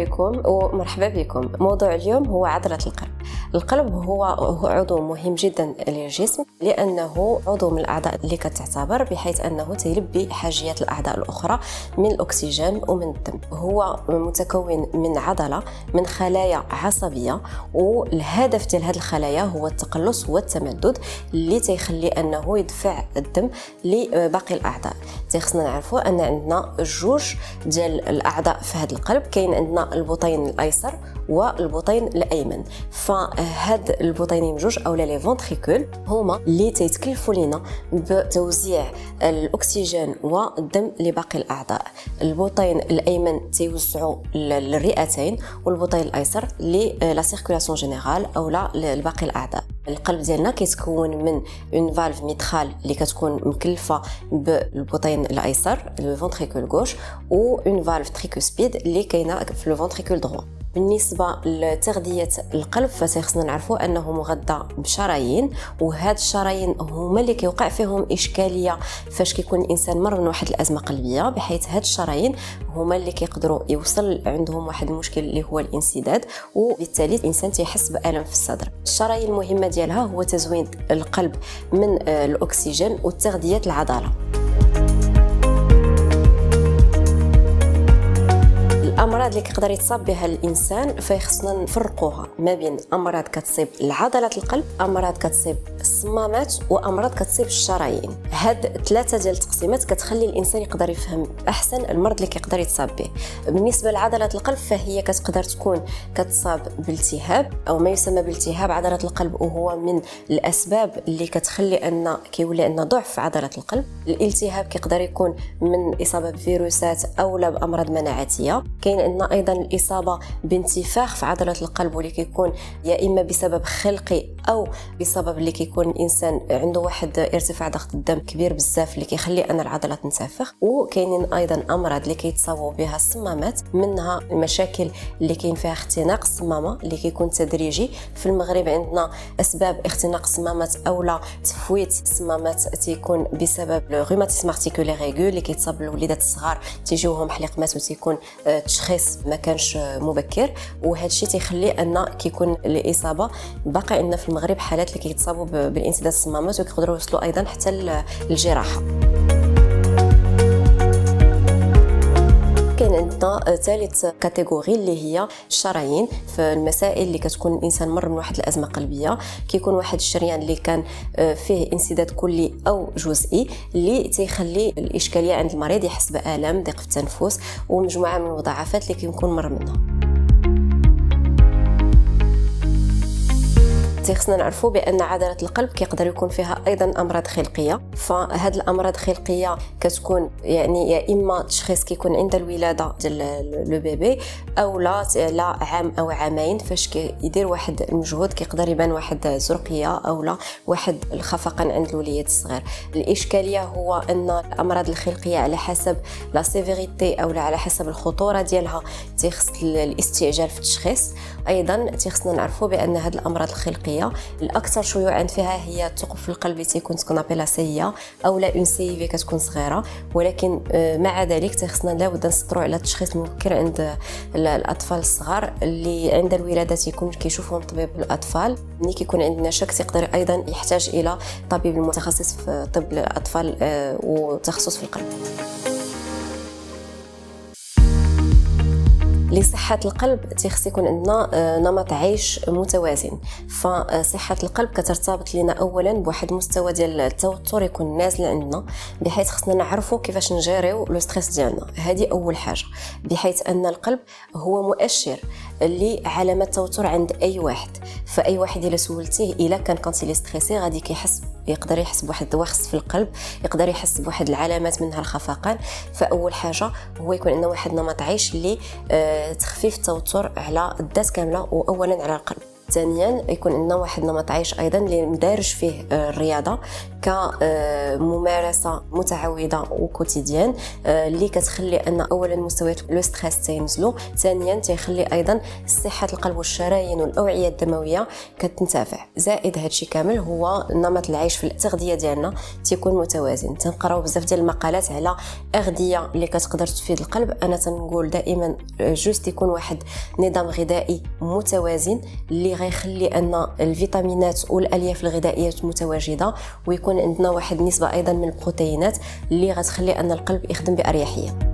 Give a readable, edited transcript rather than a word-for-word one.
عليكم ومرحبا بكم. موضوع اليوم هو عضلة القلب. القلب هو عضو مهم جدا للجسم لأنه عضو من الأعضاء اللي كتعتبر بحيث أنه تلبي حاجيات الأعضاء الأخرى من الأكسجين ومن الدم. هو متكون من عضلة من خلايا عصبية، والهدف ديال هذه الخلايا هو التقلص والتمدد اللي تيخلي أنه يدفع الدم لباقي الأعضاء. تيخصنا نعرفوا أن عندنا جوج ديال الأعضاء في هذا القلب. كاين عندنا البطين الأيسر والبطين الأيمن. فهاد البطينين جوج اولا لي فونتريكول هما اللي تيتكلفوا لينا بتوزيع الاكسجين والدم لباقي الاعضاء. البطين الايمن تيوزعوا للرئتين، والبطين الايسر لا سيركولاسيون جينيرال اولا لباقي الاعضاء. القلب ديالنا كيتكون من اون فالف ميترال اللي كتكون مكلفه بالبطين الايسر لو فونتريكول غوش، و اون فالف تريكوسبيد اللي كاينه في لو فونتريكول دروا. بالنسبه لتغذيه القلب فتخصنا نعرفوا انه مغذى بشرايين، وهاد الشرايين هما اللي كيوقع فيهم اشكاليه فاش كيكون الانسان مر من واحد الازمه قلبيه، بحيث هاد الشرايين هما اللي كيقدروا يوصل عندهم واحد المشكل اللي هو الانسداد، وبالتالي الانسان تيحس بالم في الصدر. الشرايين المهمه ديالها هو تزويد القلب من الاكسجين وتغذيه العضله. الامراض اللي كيقدر يتصاب بها الانسان فيخصنا نفرقوها ما بين امراض كتصيب عضله القلب، امراض كتصيب الصمامات، وامراض كتصيب الشرايين. هاد ثلاثه ديال التقسيمات كتخلي الانسان يقدر يفهم احسن المرض اللي كيقدر يتصاب به. بالنسبه لعضله القلب فهي كتقدر تكون كتصاب بالتهاب او ما يسمى بالتهاب عضله القلب، وهو من الاسباب اللي كتخلي ان كيولي عندنا ضعف في عضله القلب. الالتهاب كيقدر يكون من اصابه بفيروسات او لا بامراض مناعتيه. كاين عندنا ايضا الاصابه بانتفاخ في عضله القلب، واللي كيكون يا اما بسبب خلقي او بسبب اللي كيكون الانسان عنده واحد ارتفاع ضغط الدم كبير بزاف اللي كيخلي ان العضله تنتفخ. وكاينين ايضا امراض اللي كيتصاوبوا بها الصمامات، منها المشاكل اللي كاين فيها اختناق الصمامه اللي كيكون تدريجي. في المغرب عندنا اسباب اختناق الصمامات اولا تفويت الصمامات تيكون بسبب الروماتيزم ارتيكولير ايغو اللي كيتصاب الوليدات الصغار، تيجيوهم حليقمات وتيكون تشخيص ما كانش مبكر، وهذا الشيء تيخلي ان كيكون الاصابه باقي عندنا في المغرب حالات اللي كيتصابوا بالانسداد الصمامات وكيقدروا يوصلوا ايضا حتى للجراحه. كاين عندنا ثالث كاتيجوري اللي هي الشرايين. في المسائل اللي كتكون الانسان مر من واحد الازمه قلبيه، كيكون واحد الشريان اللي كان فيه انسداد كلي او جزئي اللي تيخلي الاشكاليه عند المريض يحس بالام، ضيق في التنفس، ومجموعه من المضاعفات اللي كيكون مر منها. خصنا نعرفوا بان عضله القلب كيقدر يكون فيها ايضا امراض خلقيه. فهاد الامراض الخلقيه كتكون يعني يا اما تشخيص كيكون عند الولاده ديال لو بيبي، او لا عام او عامين فاش كيدير واحد المجهود كيقدر يبان واحد زرقيه او لا واحد الخفقان عند الوليد الصغير. الاشكاليه هو ان الامراض الخلقيه على حسب لا سيفيريتي او على حسب الخطوره ديالها تيخص الاستعجال في التشخيص. ايضا تيخصنا نعرفوا بان هاد الامراض الخلقيه الاكثر شيوعا فيها هي الثقب في القلب اللي تيكون سكونابيلا سي او لا اون سي في كتكون صغيره، ولكن مع ذلك تيخصنا لابد نسطروا على التشخيص المبكر عند الاطفال الصغار اللي عند الولاده تيكون كيشوفهم طبيب الاطفال. ملي كيكون عندنا شك يقدر ايضا يحتاج الى طبيب المتخصص في طب الاطفال وتخصص في القلب. لصحة القلب تيخص يكون عندنا نمط عيش متوازن. فصحة القلب كترتبط لنا أولا بواحد مستوى ديال التوتر يكون نازل عندنا، بحيث خصنا نعرفوا كيفاش نجيريو لو ستريس ديالنا. هذه أول حاجة، بحيث أن القلب هو مؤشر لعلامة التوتر عند أي واحد. فأي واحد إلا سولتيه إلا كان كونتي ستريسي غادي يقدر يحس بواحد الوخز في القلب، يقدر يحس بواحد العلامات منها الخفقان. فأول حاجة هو يكون عندنا واحد نمط عيش اللي تخفيف التوتر على الذات كاملة وأولا على القلب. ثانيا يكون عندنا واحد نمط عيش ايضا اللي مدارج فيه الرياضه، كممارسه متعوده وكوتيديان اللي كتخلي ان اولا مستويات لو ستريس تينزلوا، ثانيا تيخلي ايضا صحه القلب والشرايين والاوعيه الدمويه كتنتفع. زائد هادشي كامل هو نمط العيش في التغذيه ديالنا تيكون متوازن. تنقراو بزاف ديال المقالات على اغذيه اللي كتقدر تفيد القلب. انا تنقول دائما جوست يكون واحد نظام غذائي متوازن اللي غيخلي ان الفيتامينات والالياف الغذائيه متواجده، ويكون عندنا واحد النسبه ايضا من البروتينات اللي غتخلي ان القلب يخدم باريحيه.